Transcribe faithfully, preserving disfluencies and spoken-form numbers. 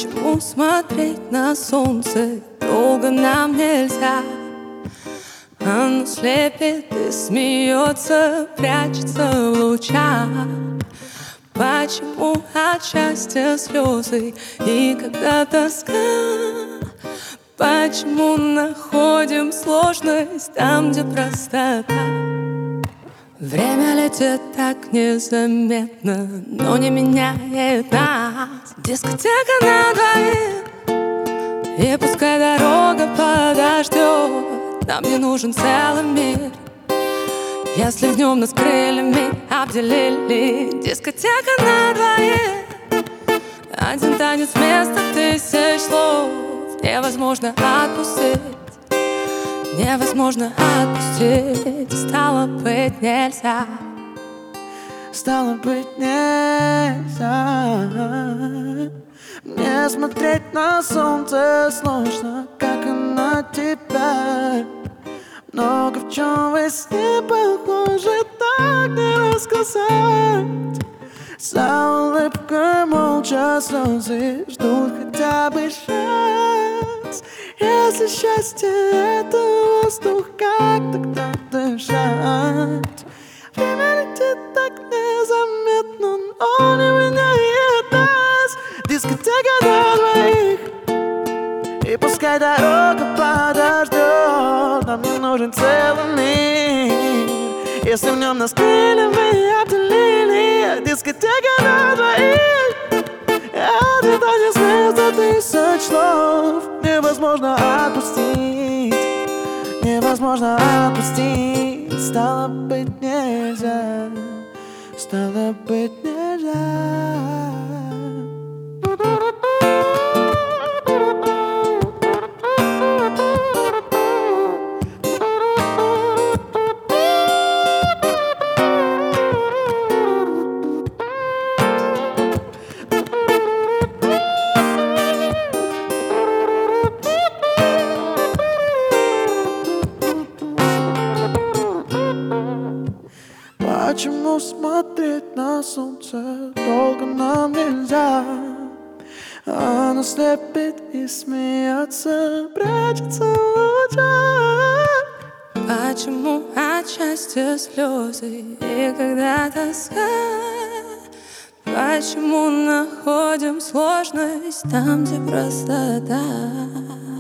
Почему смотреть на солнце долго нам нельзя? Оно слепит и смеется, прячется в лучах. Почему от счастья слезы и когда тоска? Почему находим сложность там, где простота? Время летит так незаметно, но не меняет нас. Дискотека на двоих, и пускай дорога подождет. Нам не нужен целый мир, если в нем нас крыльями обделили. Дискотека на двоих, один танец вместо тысяч слов. Невозможно отпустить, невозможно отпустить. Стало быть, нельзя, стало быть, нельзя. Мне смотреть на солнце сложно, как и на тебя. Много в чем во сне похоже, так не рассказать. За улыбкой молча слезы ждут хотя бы шанс. Если счастье — это воздух, как тогда дышать? Время летит так незаметно, но не меняет нас. Дискотека на двоих, и пускай дорога подождет. Нам не нужен целый мир, если в нем нас крыльями обделили. Дискотека на двоих, один танец вместо тысяч слов. Невозможно отпустить, невозможно отпустить. Стало быть, нельзя, стало быть, нельзя. Почему смотреть на солнце долго нам нельзя? Оно слепит и смеется, прячется в лучах. Почему от счастья слезы и когда тоска? Почему находим сложность там, где простота?